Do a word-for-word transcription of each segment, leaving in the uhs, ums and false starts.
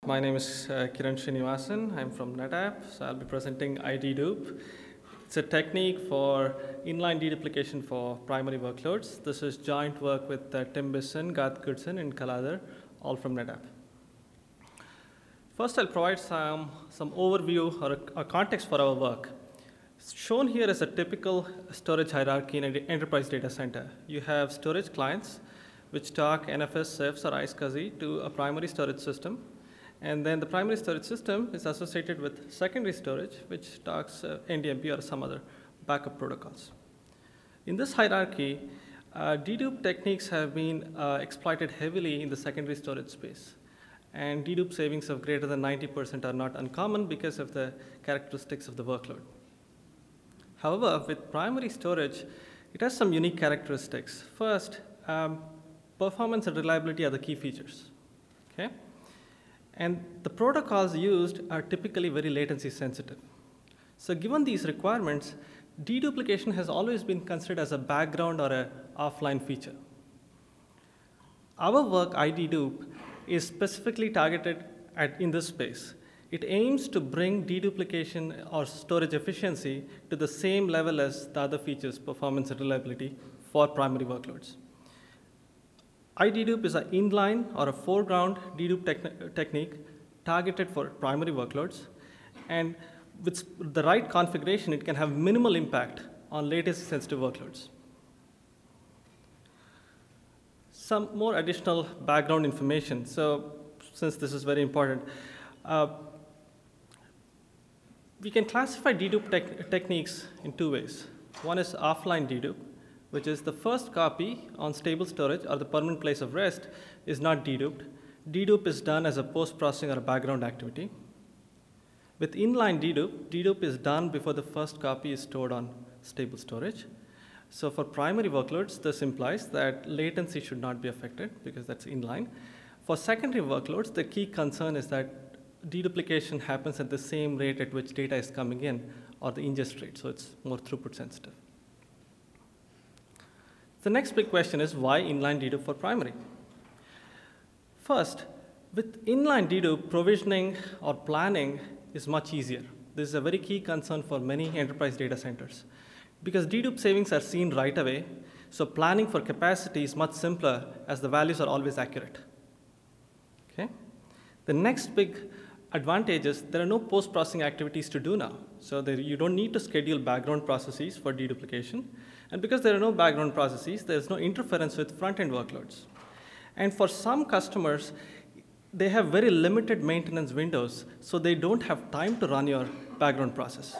My name is uh, Kiran Srinivasan. I'm from NetApp, so I'll be presenting iDedupe. It's a technique for inline deduplication for primary workloads. This is joint work with uh, Tim Bisson, Garth Goodson, and Kaladhar, all from NetApp. First, I'll provide some, some overview or a, a context for our work. Shown here is a typical storage hierarchy in an enterprise data center. You have storage clients, which talk N F S, C I F S, or iSCSI to a primary storage system. And then the primary storage system is associated with secondary storage, which talks uh, N D M P or some other backup protocols. In this hierarchy, uh, dedupe techniques have been uh, exploited heavily in the secondary storage space. And dedupe savings of greater than ninety percent are not uncommon because of the characteristics of the workload. However, with primary storage, it has some unique characteristics. First, um, performance and reliability are the key features. Okay? And the protocols used are typically very latency sensitive. So given these requirements, deduplication has always been considered as a background or an offline feature. Our work, iDedupe, is specifically targeted at, in this space. It aims to bring deduplication or storage efficiency to the same level as the other features, performance and reliability, for primary workloads. iDedupe is an inline or a foreground dedupe techn technique targeted for primary workloads. And with the right configuration, it can have minimal impact on latency sensitive workloads. Some more additional background information. So since this is very important, uh, we can classify dedupe tech techniques in two ways. One is offline dedupe, which is the first copy on stable storage or the permanent place of rest is not deduped. Dedupe is done as a post-processing or a background activity. With inline dedupe, dedupe is done before the first copy is stored on stable storage. So for primary workloads, this implies that latency should not be affected because that's inline. For secondary workloads, the key concern is that deduplication happens at the same rate at which data is coming in or the ingest rate, so it's more throughput sensitive. The next big question is why inline dedupe for primary? First, with inline dedupe, provisioning or planning is much easier. This is a very key concern for many enterprise data centers because dedupe savings are seen right away, so planning for capacity is much simpler as the values are always accurate. Okay? The next big advantage is there are no post-processing activities to do now. So there, you don't need to schedule background processes for deduplication. And because there are no background processes, there's no interference with front-end workloads. And for some customers, they have very limited maintenance windows, so they don't have time to run your background process.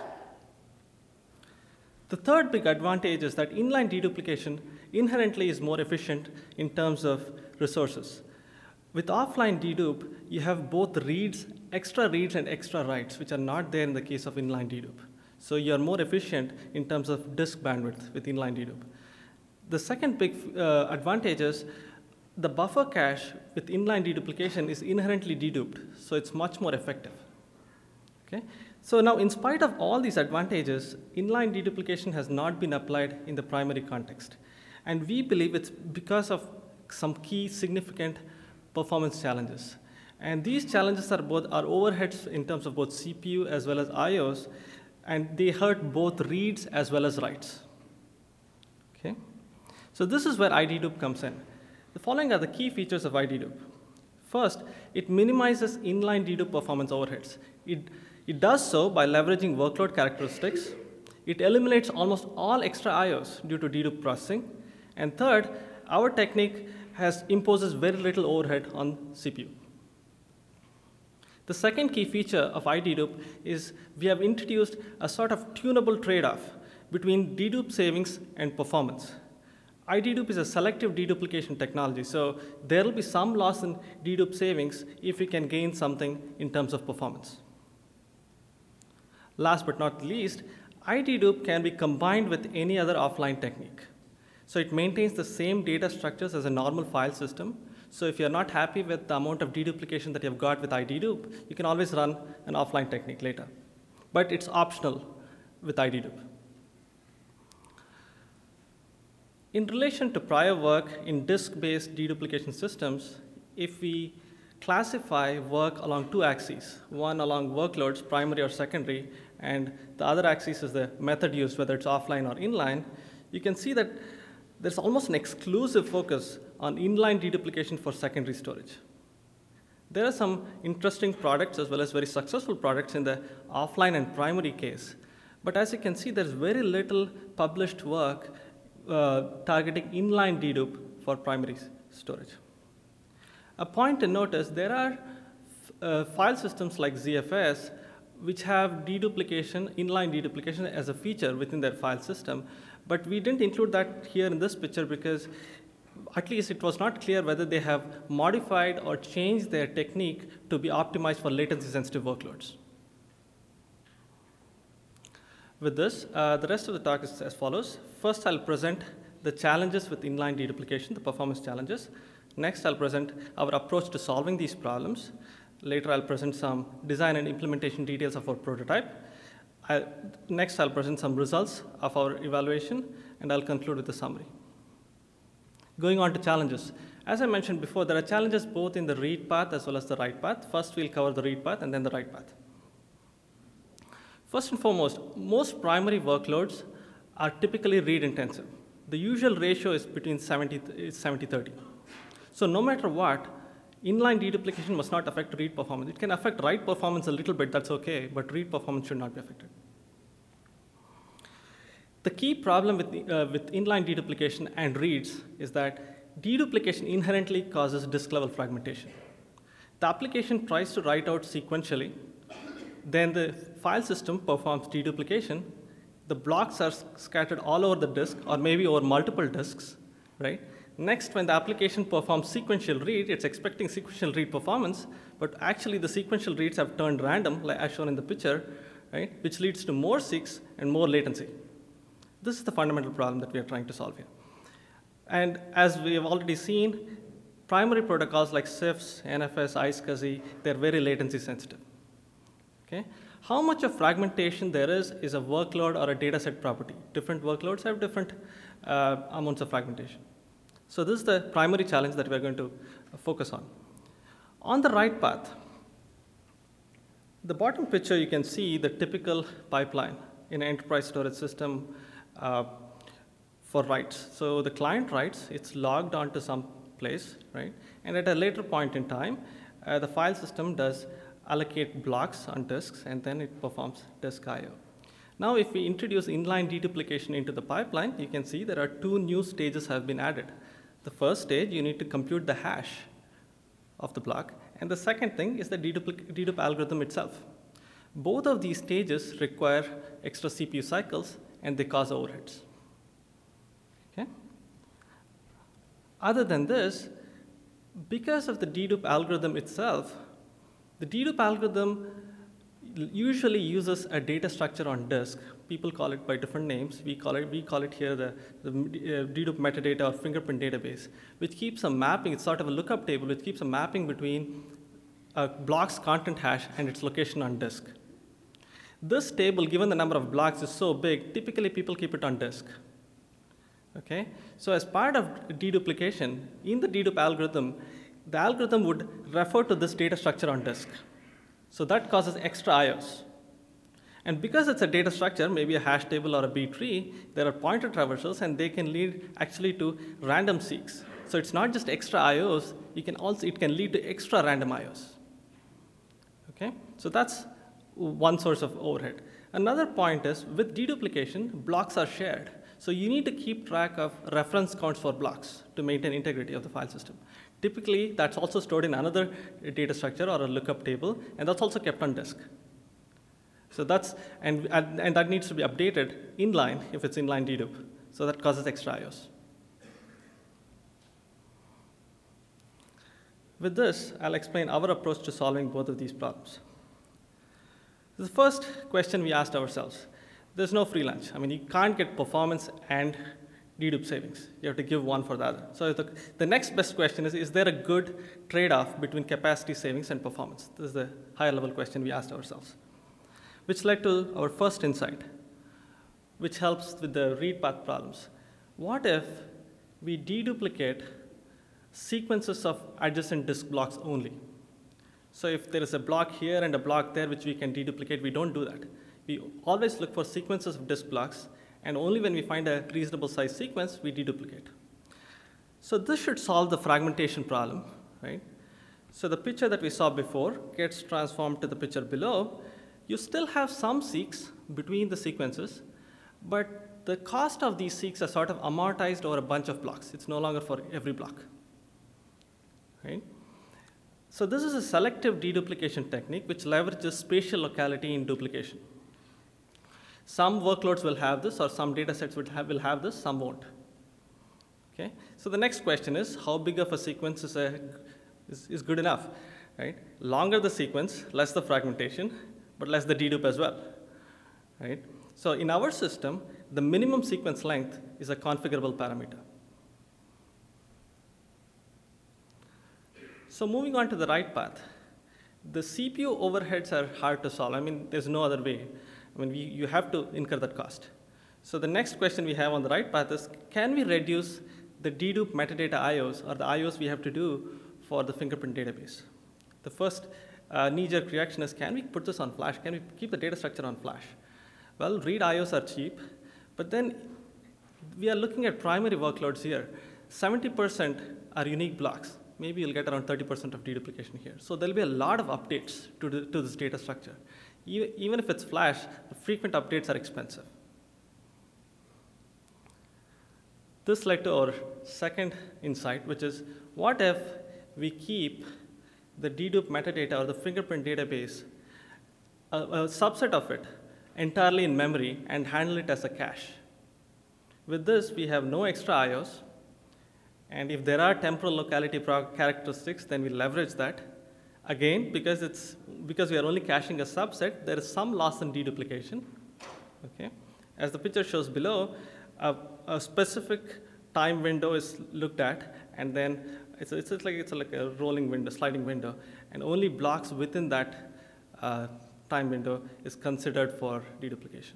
The third big advantage is that inline deduplication inherently is more efficient in terms of resources. With offline dedupe, you have both reads, extra reads and extra writes, which are not there in the case of inline dedupe. So you're more efficient in terms of disk bandwidth with inline dedupe. The second big uh, advantage is the buffer cache with inline deduplication is inherently deduped, so it's much more effective. Okay? So now, in spite of all these advantages, inline deduplication has not been applied in the primary context. And we believe it's because of some key significant performance challenges. And these challenges are both our overheads in terms of both C P U as well as I Os, and they hurt both reads as well as writes. Okay? So this is where iDedupe comes in. The following are the key features of iDedupe. First, it minimizes inline dedupe performance overheads. It, it does so by leveraging workload characteristics. It eliminates almost all extra I Os due to dedupe processing. And third, our technique has imposes very little overhead on C P U. The second key feature of iDedupe is we have introduced a sort of tunable trade-off between dedupe savings and performance. iDedupe is a selective deduplication technology, so there will be some loss in dedupe savings if we can gain something in terms of performance. Last but not least, iDedupe can be combined with any other offline technique. So it maintains the same data structures as a normal file system. So if you're not happy with the amount of deduplication that you've got with iDedupe, you can always run an offline technique later. But it's optional with iDedupe. In relation to prior work in disk-based deduplication systems, if we classify work along two axes, one along workloads, primary or secondary, and the other axis is the method used, whether it's offline or inline, you can see that there's almost an exclusive focus on inline deduplication for secondary storage. There are some interesting products as well as very successful products in the offline and primary case. But as you can see, there's very little published work uh, targeting inline dedupe for primary storage. A point to note is there are uh, file systems like Z F S which have deduplication, inline deduplication as a feature within their file system, but we didn't include that here in this picture because at least it was not clear whether they have modified or changed their technique to be optimized for latency-sensitive workloads. With this, uh, the rest of the talk is as follows. First, I'll present the challenges with inline deduplication, the performance challenges. Next, I'll present our approach to solving these problems. Later, I'll present some design and implementation details of our prototype. I, next, I'll present some results of our evaluation, and I'll conclude with a summary. Going on to challenges. As I mentioned before, there are challenges both in the read path as well as the write path. First, we'll cover the read path and then the write path. First and foremost, most primary workloads are typically read intensive. The usual ratio is between seventy thirty. So no matter what, inline deduplication must not affect read performance. It can affect write performance a little bit, that's okay, but read performance should not be affected. The key problem with, uh, with inline deduplication and reads is that deduplication inherently causes disk level fragmentation. The application tries to write out sequentially, then the file system performs deduplication. The blocks are scattered all over the disk or maybe over multiple disks, right? Next, when the application performs sequential read, it's expecting sequential read performance, but actually the sequential reads have turned random, like as shown in the picture, right? Which leads to more seeks and more latency. This is the fundamental problem that we are trying to solve here. And as we have already seen, primary protocols like C I F S, N F S, iSCSI, they're very latency sensitive. Okay? How much of fragmentation there is is a workload or a dataset property. Different workloads have different uh, amounts of fragmentation. So this is the primary challenge that we're going to focus on. On the write path, the bottom picture you can see the typical pipeline in an enterprise storage system uh, for writes. So the client writes, it's logged onto some place, right? And at a later point in time, uh, the file system does allocate blocks on disks, and then it performs disk I O. Now, if we introduce inline deduplication into the pipeline, you can see there are two new stages have been added. The first stage, you need to compute the hash of the block, and the second thing is the dedupe, dedupe algorithm itself. Both of these stages require extra C P U cycles, and they cause overheads. Okay? Other than this, because of the dedupe algorithm itself, the dedupe algorithm usually uses a data structure on disk. People call it by different names. We call it, we call it here the, the uh, dedupe metadata or fingerprint database, which keeps a mapping. It's sort of a lookup table which keeps a mapping between a block's content hash and its location on disk. This table, given the number of blocks, is so big, typically people keep it on disk. Okay? So as part of deduplication, in the dedupe algorithm, the algorithm would refer to this data structure on disk. So that causes extra I Os. And because it's a data structure, maybe a hash table or a B tree, there are pointer traversals, and they can lead actually to random seeks. So it's not just extra I Os, it can also it can lead to extra random I Os. Okay? So that's one source of overhead. Another point is, with deduplication, blocks are shared. So you need to keep track of reference counts for blocks to maintain integrity of the file system. Typically, that's also stored in another data structure or a lookup table, and that's also kept on disk. So that's, and, and that needs to be updated inline if it's inline dedupe. So that causes extra I Os. With this, I'll explain our approach to solving both of these problems. The first question we asked ourselves, there's no free lunch. I mean, you can't get performance and dedupe savings. You have to give one for the other. So the, the next best question is, is there a good trade-off between capacity savings and performance? This is the higher level question we asked ourselves, which led to our first insight, which helps with the read path problems. What if we deduplicate sequences of adjacent disk blocks only? So if there is a block here and a block there which we can deduplicate, we don't do that. We always look for sequences of disk blocks, and only when we find a reasonable size sequence, we deduplicate. So this should solve the fragmentation problem, right? So the picture that we saw before gets transformed to the picture below. You still have some seeks between the sequences, but the cost of these seeks are sort of amortized over a bunch of blocks. It's no longer for every block, right? So this is a selective deduplication technique which leverages spatial locality in duplication. Some workloads will have this, or some data sets will have, will have this, some won't. Okay? So the next question is, how big of a sequence is, a, is, is good enough? Right? Longer the sequence, less the fragmentation, but less the dedupe as well. Right? So in our system, the minimum sequence length is a configurable parameter. So moving on to the right path, the C P U overheads are hard to solve. I mean, there's no other way. I mean, we, you have to incur that cost. So the next question we have on the right path is, can we reduce the dedupe metadata I Os, or the I Os we have to do for the fingerprint database? The first uh, knee-jerk reaction is, can we put this on flash? Can we keep the data structure on flash? Well, read I Os are cheap, but then we are looking at primary workloads here. seventy percent are unique blocks. Maybe you'll get around thirty percent of deduplication here. So there'll be a lot of updates to, the, to this data structure. Even, even if it's flash, the frequent updates are expensive. This led to our second insight, which is, what if we keep the dedupe metadata or the fingerprint database, a, a subset of it, entirely in memory and handle it as a cache? With this, we have no extra I Os. And if there are temporal locality characteristics, then we leverage that. Again, because, it's, because we are only caching a subset, there is some loss in deduplication. Okay? As the picture shows below, a, a specific time window is looked at, and then it's, it's like, it's like a rolling window, sliding window, and only blocks within that uh, time window is considered for deduplication.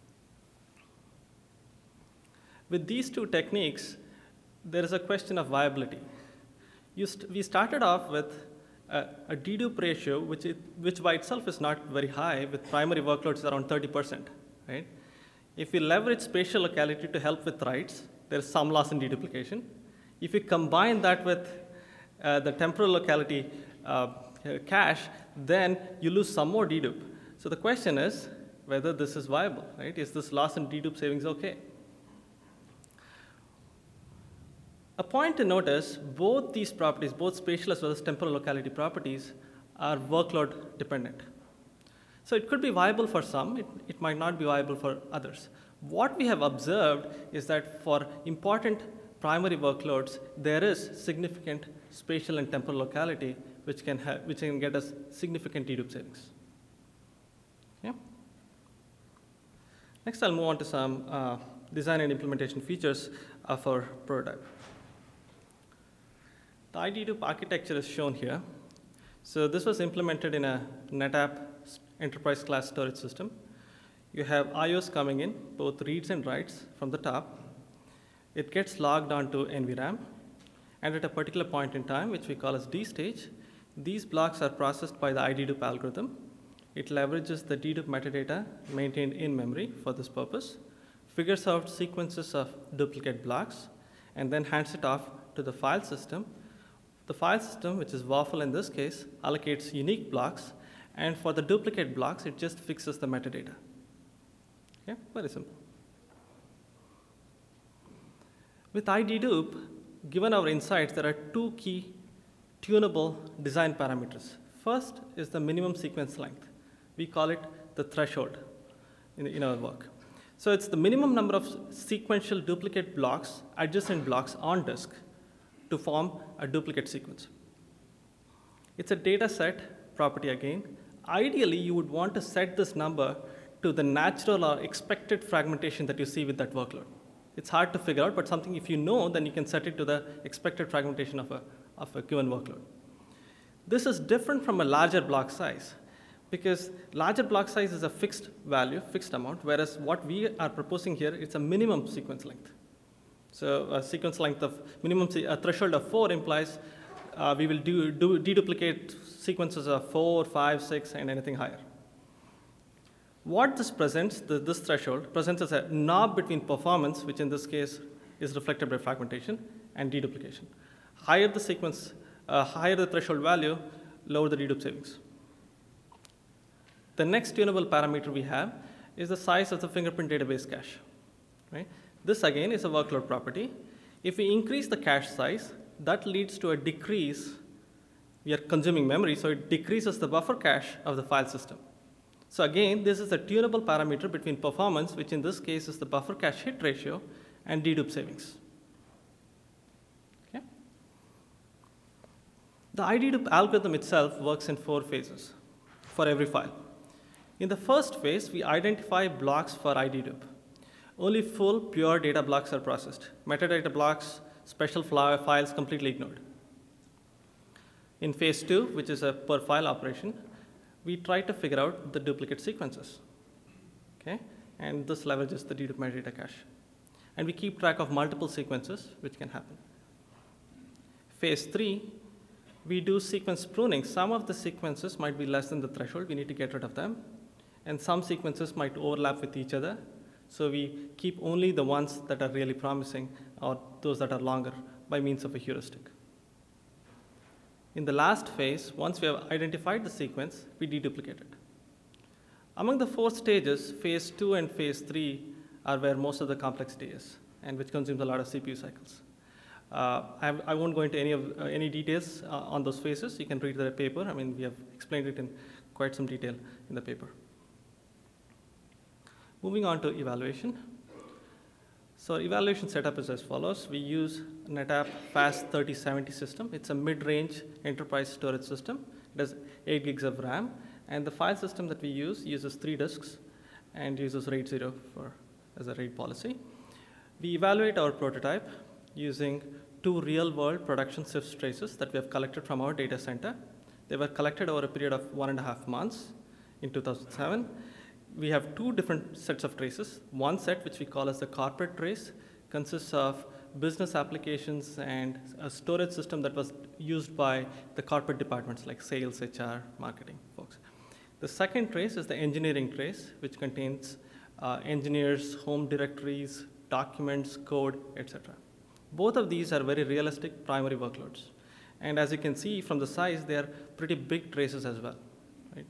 With these two techniques, there is a question of viability. You st we started off with a, a dedupe ratio, which, it, which by itself is not very high, with primary workloads around thirty percent, right? If we leverage spatial locality to help with writes, there is some loss in deduplication. If we combine that with uh, the temporal locality uh, cache, then you lose some more dedupe. So the question is whether this is viable, right? Is this loss in dedupe savings okay? A point to note is both these properties, both spatial as well as temporal locality properties, are workload dependent. So it could be viable for some, it, it might not be viable for others. What we have observed is that for important primary workloads, there is significant spatial and temporal locality which can, have, which can get us significant dedupe savings. Yeah? Next, I'll move on to some uh, design and implementation features of our prototype. The iDedupe architecture is shown here. So this was implemented in a NetApp enterprise class storage system. You have I Os coming in, both reads and writes from the top. It gets logged onto N V RAM, and at a particular point in time, which we call as D stage, these blocks are processed by the iDedupe algorithm. It leverages the dedupe metadata maintained in memory for this purpose, figures out sequences of duplicate blocks, and then hands it off to the file system. The file system, which is Waffle in this case, allocates unique blocks, and for the duplicate blocks, it just fixes the metadata. Yeah, very simple. With iDedupe, given our insights, there are two key tunable design parameters. First is the minimum sequence length. We call it the threshold in, in our work. So it's the minimum number of sequential duplicate blocks, adjacent blocks on disk, to form a duplicate sequence. It's a data set property again. Ideally, you would want to set this number to the natural or expected fragmentation that you see with that workload. It's hard to figure out, but something if you know, then you can set it to the expected fragmentation of a, of a given workload. This is different from a larger block size, because larger block size is a fixed value, fixed amount, whereas what we are proposing here, it's a minimum sequence length. So a sequence length of minimum, a threshold of four implies uh, we will do, do deduplicate sequences of four, five, six, and anything higher. What this presents, the, this threshold, presents as a knob between performance, which in this case is reflected by fragmentation, and deduplication. Higher the sequence, uh, higher the threshold value, lower the dedupe savings. The next tunable parameter we have is the size of the fingerprint database cache. Right? This again is a workload property. If we increase the cache size, that leads to a decrease. We are consuming memory, so it decreases the buffer cache of the file system. So again, this is a tunable parameter between performance, which in this case is the buffer cache hit ratio, and dedupe savings. Okay? The iDedupe algorithm itself works in four phases for every file. In the first phase, we identify blocks for iDedupe. Only full, pure data blocks are processed. Metadata blocks, special files completely ignored. In phase two, which is a per file operation, we try to figure out the duplicate sequences. Okay? And this leverages the dedupe metadata cache. And we keep track of multiple sequences, which can happen. Phase three, we do sequence pruning. Some of the sequences might be less than the threshold. We need to get rid of them. And some sequences might overlap with each other. So we keep only the ones that are really promising or those that are longer by means of a heuristic. In the last phase, once we have identified the sequence, we deduplicate it. Among the four stages, phase two and phase three are where most of the complexity is, and which consumes a lot of C P U cycles. Uh, I, have, I won't go into any of uh, any details uh, on those phases. You can read the paper. I mean, we have explained it in quite some detail in the paper. Moving on to evaluation. So evaluation setup is as follows. We use NetApp FAST thirty seventy system. It's a mid-range enterprise storage system. It has eight gigs of RAM. And the file system that we use uses three disks and uses RAID zero for, as a RAID policy. We evaluate our prototype using two real-world production C I F S traces that we have collected from our data center. They were collected over a period of one and a half months in two thousand seven. We have two different sets of traces. One set, which we call as the corporate trace, consists of business applications and a storage system that was used by the corporate departments like sales, H R, marketing folks. The second trace is the engineering trace, which contains uh, engineers, home directories, documents, code, et cetera. Both of these are very realistic primary workloads. And as you can see from the size, they are pretty big traces as well. Right?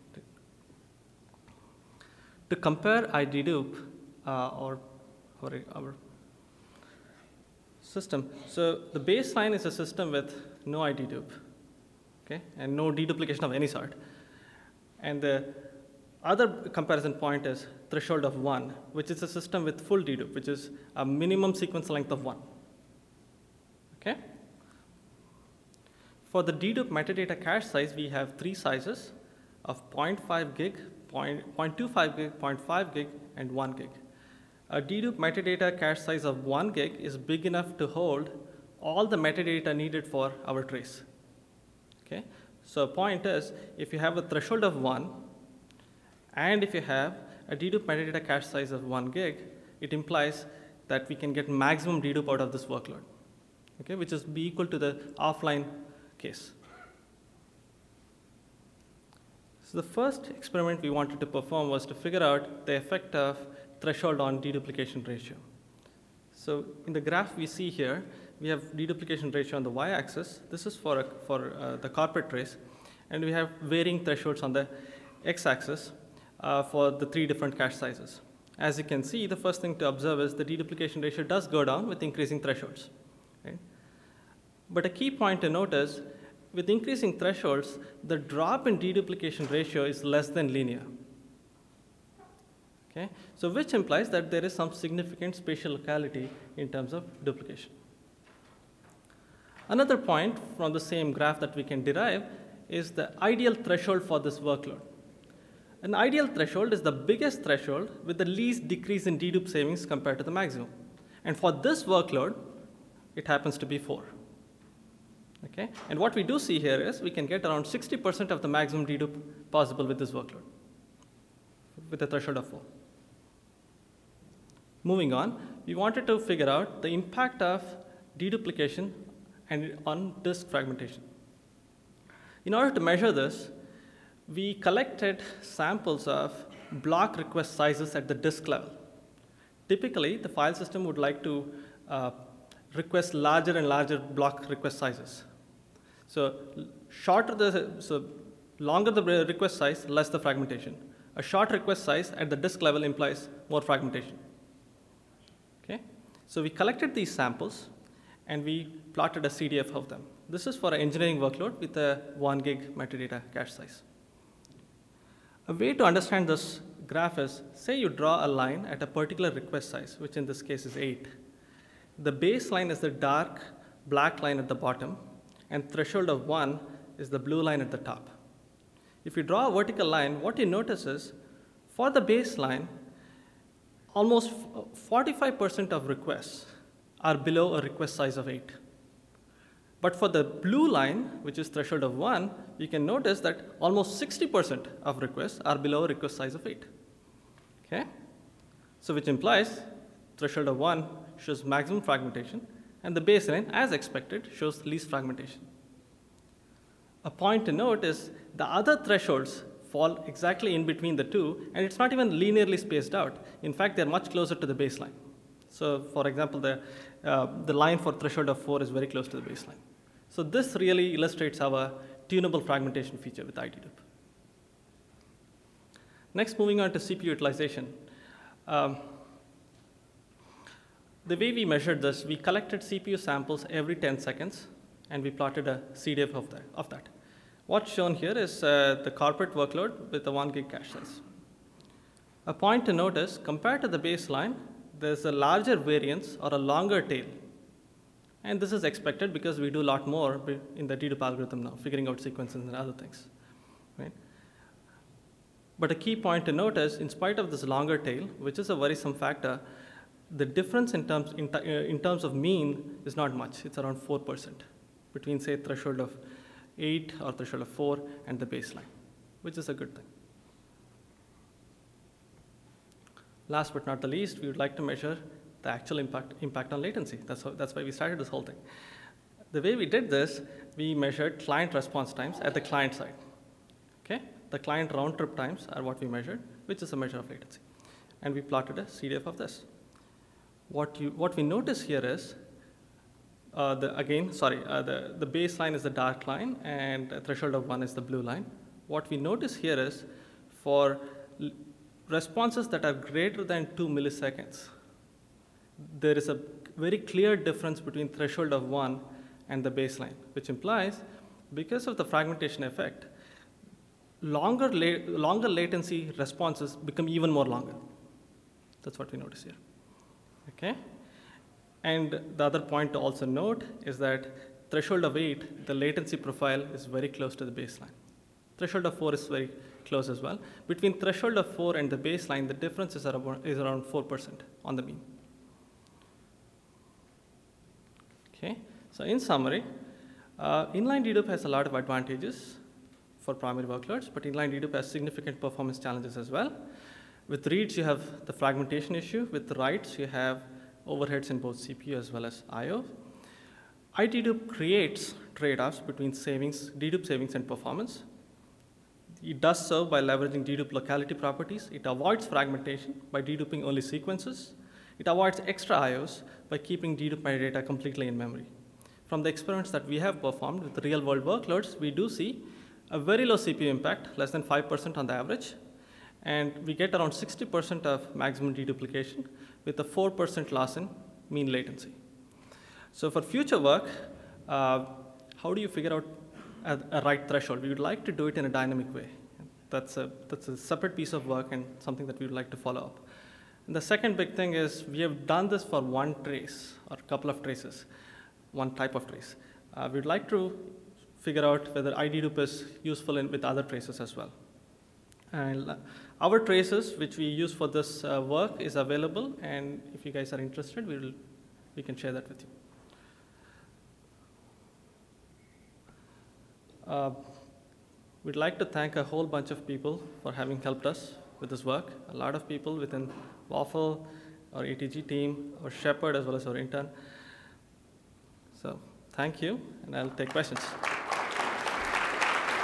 To compare iDedupe uh, or, or our system, so the baseline is a system with no iDedupe, okay, and no deduplication of any sort. And the other comparison point is threshold of one, which is a system with full dedupe, which is a minimum sequence length of one. Okay? For the dedupe metadata cache size, we have three sizes of zero point five gig, zero point two five gig, zero point five gig, and one gig. A dedupe metadata cache size of one gig is big enough to hold all the metadata needed for our trace. Okay? So point is, if you have a threshold of one, and if you have a dedupe metadata cache size of one gig, it implies that we can get maximum dedupe out of this workload, okay, which is be equal to the offline case. So the first experiment we wanted to perform was to figure out the effect of threshold on deduplication ratio. So in the graph we see here, we have deduplication ratio on the y-axis. This is for, a, for uh, the corporate trace. And we have varying thresholds on the x-axis uh, for the three different cache sizes. As you can see, the first thing to observe is the deduplication ratio does go down with increasing thresholds. Right? But a key point to note is, with increasing thresholds, the drop in deduplication ratio is less than linear. Okay? So which implies that there is some significant spatial locality in terms of duplication. Another point from the same graph that we can derive is the ideal threshold for this workload. An ideal threshold is the biggest threshold with the least decrease in dedupe savings compared to the maximum. And for this workload, it happens to be four. Okay? And what we do see here is we can get around sixty percent of the maximum dedupe possible with this workload, with a threshold of four. Moving on, we wanted to figure out the impact of deduplication and on disk fragmentation. In order to measure this, we collected samples of block request sizes at the disk level. Typically, the file system would like to uh, request larger and larger block request sizes. So shorter the, so longer the request size, less the fragmentation. A short request size at the disk level implies more fragmentation. Okay? So we collected these samples and we plotted a C D F of them. This is for an engineering workload with a one gig metadata cache size. A way to understand this graph is, say you draw a line at a particular request size, which in this case is eight. The baseline is the dark black line at the bottom, and threshold of one is the blue line at the top. If you draw a vertical line, what you notice is, for the baseline, almost forty-five percent of requests are below a request size of eight. But for the blue line, which is threshold of one, you can notice that almost sixty percent of requests are below a request size of eight. Okay? So which implies threshold of one shows maximum fragmentation, and the baseline, as expected, shows least fragmentation. A point to note is the other thresholds fall exactly in between the two, and it's not even linearly spaced out. In fact, they're much closer to the baseline. So for example, the, uh, the line for threshold of four is very close to the baseline. So this really illustrates our tunable fragmentation feature with iDedupe. Next, moving on to C P U utilization. Um, the way we measured this, we collected C P U samples every ten seconds, and we plotted a C D F of that. Of that. What's shown here is uh, the corporate workload with a one gig cache size. A point to note is, compared to the baseline, there's a larger variance or a longer tail. And this is expected because we do a lot more in the dedupe algorithm now, figuring out sequences and other things. Right? But a key point to note is, in spite of this longer tail, which is a worrisome factor, the difference in terms, in, uh, in terms of mean is not much. It's around four percent between, say, threshold of eight or threshold of four and the baseline, which is a good thing. Last but not the least, we would like to measure the actual impact, impact on latency. That's, how, that's why we started this whole thing. The way we did this, we measured client response times at the client side. Okay? The client round trip times are what we measured, which is a measure of latency. And we plotted a C D F of this. What, you, what we notice here is, uh, the, again, sorry, uh, the, the baseline is the dark line, and the threshold of one is the blue line. What we notice here is, for responses that are greater than two milliseconds, there is a very clear difference between threshold of one and the baseline, which implies, because of the fragmentation effect, longer, la longer latency responses become even more longer. That's what we notice here. Okay? And the other point to also note is that threshold of eight, the latency profile is very close to the baseline. Threshold of four is very close as well. Between threshold of four and the baseline, the difference is around, is around four percent on the mean. Okay, so in summary, uh, inline dedupe has a lot of advantages for primary workloads, but inline dedupe has significant performance challenges as well. With reads, you have the fragmentation issue. With writes, you have overheads in both C P U as well as I O. iDedupe creates trade-offs between savings, dedupe savings and performance. It does so by leveraging dedupe locality properties. It avoids fragmentation by deduping only sequences. It avoids extra I Os by keeping dedupe metadata completely in memory. From the experiments that we have performed with real-world workloads, we do see a very low C P U impact, less than five percent on the average, and we get around sixty percent of maximum deduplication with a four percent loss in mean latency. So for future work, uh, how do you figure out a, a right threshold? We would like to do it in a dynamic way. That's a, that's a separate piece of work and something that we would like to follow up. And the second big thing is we have done this for one trace or a couple of traces, one type of trace. Uh, we'd like to figure out whether iDedupe is useful in, with other traces as well. And our traces, which we use for this uh, work, is available, and if you guys are interested, we will, we can share that with you. Uh, we'd like to thank a whole bunch of people for having helped us with this work. A lot of people within Waffle, our A T G team, our Shepherd, as well as our intern. So thank you, and I'll take questions.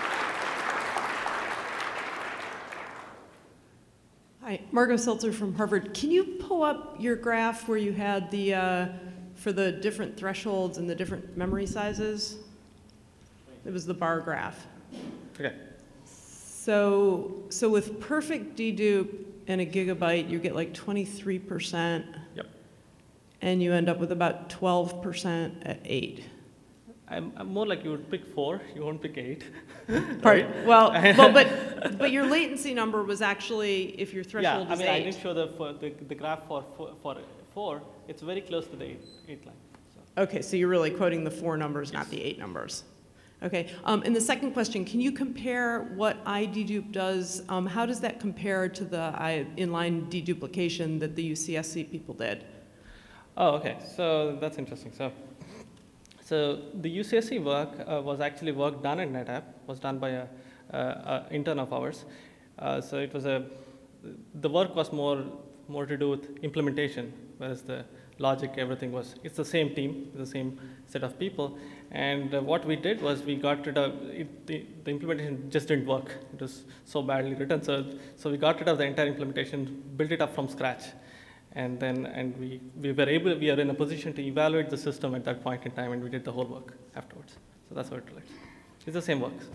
Hi, Margot Seltzer from Harvard. Can you pull up your graph where you had the, uh, for the different thresholds and the different memory sizes? It was the bar graph. Okay. So, so with perfect dedupe and a gigabyte, you get like twenty-three percent. Yep. And you end up with about twelve percent at eight. I'm, I'm more like you would pick four, you won't pick eight. Right. Well, well, but but your latency number was actually, if your threshold yeah, I is mean, eight. I didn't show the, for the the graph for for, for four. It's very close to the eight, eight line. So. Okay, so you're really quoting the four numbers, yes. Not the eight numbers. Okay. Um, and the second question: can you compare what iDedupe does? Um, how does that compare to the I, inline deduplication that the U C S C people did? Oh, okay. So that's interesting. So. So the U C S C work uh, was actually work done at NetApp, was done by a, a, a intern of ours. Uh, so it was a, the work was more, more to do with implementation, whereas the logic, everything was, it's the same team, the same set of people. And uh, what we did was we got rid of, it, the, the implementation just didn't work. It was so badly written. So, so we got rid of the entire implementation, built it up from scratch. And then, and we, we were able, we are in a position to evaluate the system at that point in time, and we did the whole work afterwards. So that's what it relates. It's the same work. So.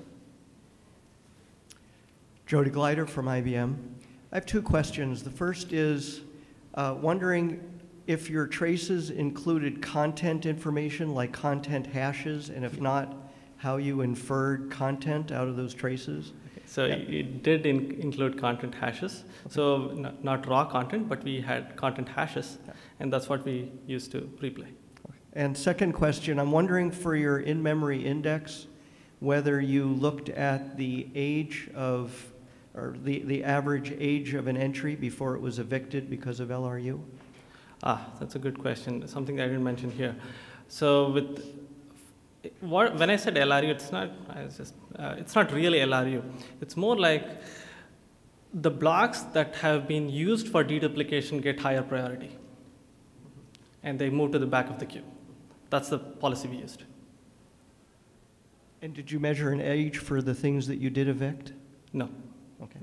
Jody Glider from I B M. I have two questions. The first is uh, wondering if your traces included content information like content hashes, and if not, how you inferred content out of those traces. So yeah. It did in include content hashes. Okay. So not, not raw content, but we had content hashes, yeah. And that's what we used to replay. Okay. And second question, I'm wondering for your in-memory index, whether you looked at the age of, or the, the average age of an entry before it was evicted because of L R U? Ah, that's a good question, something I didn't mention here. So with What, when I said L R U, it's not. I was just. Uh, it's not really L R U. It's more like the blocks that have been used for deduplication get higher priority, and they move to the back of the queue. That's the policy we used. And did you measure an age for the things that you did evict? No. Okay.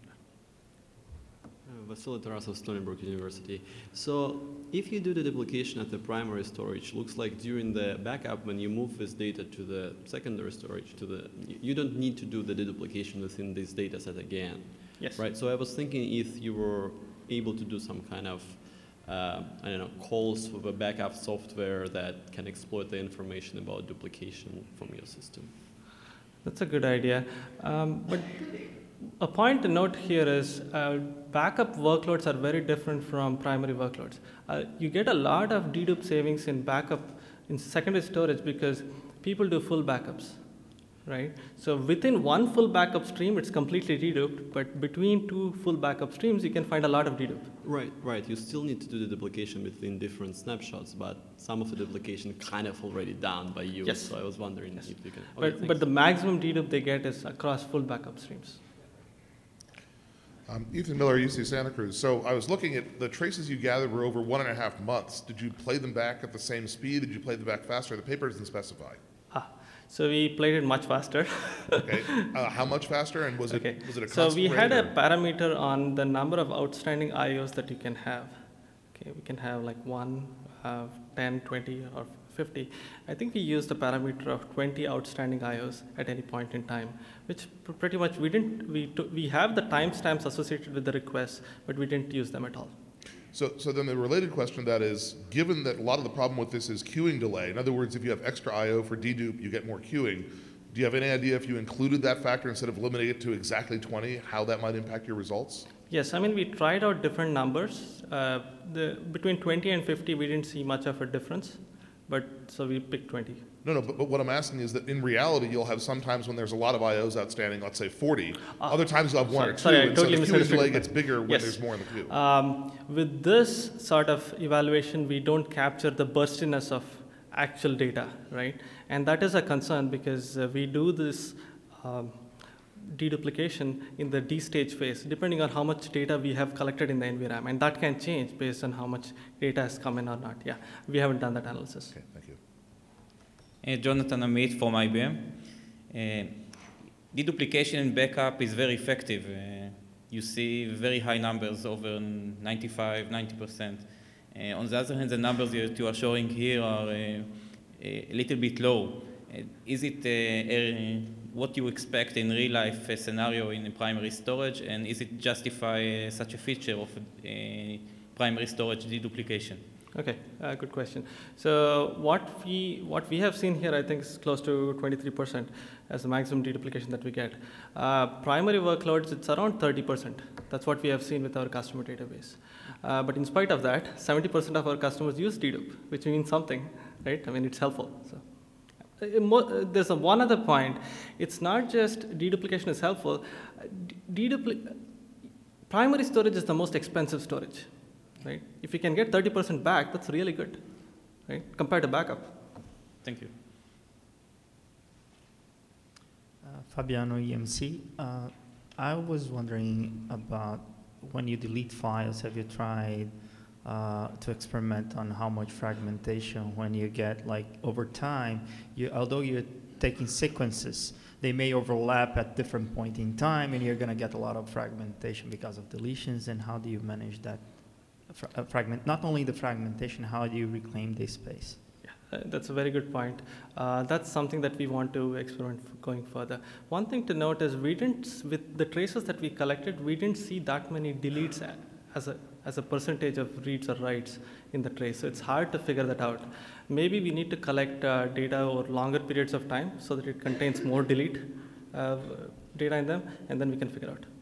Vasily Tarasov, Stony Brook University. So if you do the duplication at the primary storage, looks like during the backup, when you move this data to the secondary storage, to the, you don't need to do the deduplication within this data set again. Yes. Right. So I was thinking if you were able to do some kind of, uh, I don't know, calls for the backup software that can exploit the information about duplication from your system. That's a good idea. Um, but a point to note here is uh, backup workloads are very different from primary workloads. Uh, you get a lot of dedupe savings in backup, in secondary storage, because people do full backups, right? So within one full backup stream, it's completely deduped, but between two full backup streams, you can find a lot of dedupe. Right, right. You still need to do the duplication between different snapshots, but some of the duplication kind of already done by you. Yes. So I was wondering yes. if you can. Okay, but, but the maximum dedupe they get is across full backup streams. Um, Ethan Miller, U C Santa Cruz. So I was looking at the traces you gathered were over one and a half months. Did you play them back at the same speed? Did you play them back faster? The paper doesn't specify. Ah, so we played it much faster. Okay. Uh, how much faster? And was it okay. was it a So constant we had rate, a parameter on the number of outstanding I Os that you can have. Okay, we can have like one, uh, ten, twenty, or fifty. I think we used a parameter of twenty outstanding I Os at any point in time, which pr pretty much we didn't, we, we have the timestamps associated with the requests, but we didn't use them at all. So, so then the related question to that is, given that a lot of the problem with this is queuing delay, in other words, if you have extra I O for dedupe, you get more queuing. Do you have any idea if you included that factor instead of limiting it to exactly twenty, how that might impact your results? Yes, I mean, we tried out different numbers. Uh, the, between twenty and fifty, we didn't see much of a difference. But so we picked twenty. No, no, but, but what I'm asking is that in reality, you'll have some times when there's a lot of I Os outstanding, let's say forty. Uh, Other times you'll have one sorry, or two, sorry, and totally so the queuing delay gets bigger when yes. there's more in the queue. Um, with this sort of evaluation, we don't capture the burstiness of actual data, right? And that is a concern because uh, we do this um, deduplication in the D stage phase, depending on how much data we have collected in the N V RAM, and that can change based on how much data has come in or not. Yeah, we haven't done that analysis. Okay, thank you. Uh, Jonathan Amit from I B M. Uh, deduplication and backup is very effective. Uh, you see very high numbers, over ninety-five, ninety percent. Uh, on the other hand, the numbers that you are showing here are uh, a little bit low. Uh, is it uh, a, what you expect in real life uh, scenario in primary storage, and is it justify uh, such a feature of uh, primary storage deduplication? Okay, uh, good question. So what we what we have seen here, I think, is close to twenty-three percent as the maximum deduplication that we get. Uh, primary workloads, it's around thirty percent. That's what we have seen with our customer database. Uh, but in spite of that, seventy percent of our customers use dedupe, which means something, right? I mean, it's helpful. So uh, mo- there's a one other point. It's not just deduplication is helpful. Uh, dedupli- primary storage is the most expensive storage. Right? If you can get thirty percent back, that's really good, right? Compared to backup. Thank you. Uh, Fabiano, E M C. Uh, I was wondering about when you delete files, have you tried uh, to experiment on how much fragmentation when you get, like, over time, you, although you're taking sequences, they may overlap at different point in time, and you're going to get a lot of fragmentation because of deletions, and how do you manage that? Fra- fragment, not only the fragmentation, how do you reclaim the space? Yeah, uh, that's a very good point. Uh, that's something that we want to experiment f- going further. One thing to note is we didn't, with the traces that we collected, we didn't see that many deletes a- as a as a percentage of reads or writes in the trace. So it's hard to figure that out. Maybe we need to collect uh, data over longer periods of time so that it contains more delete uh, data in them, and then we can figure out.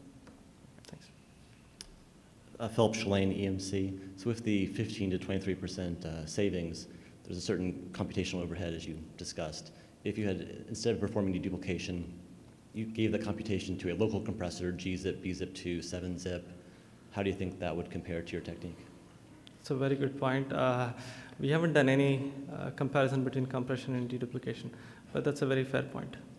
Uh, Philip Shalane, E M C. So with the fifteen to twenty-three percent uh, savings, there's a certain computational overhead, as you discussed. If you had, instead of performing deduplication, you gave the computation to a local compressor, G zip, B zip two, seven zip, how do you think that would compare to your technique? It's a very good point. Uh, we haven't done any uh, comparison between compression and deduplication, but that's a very fair point.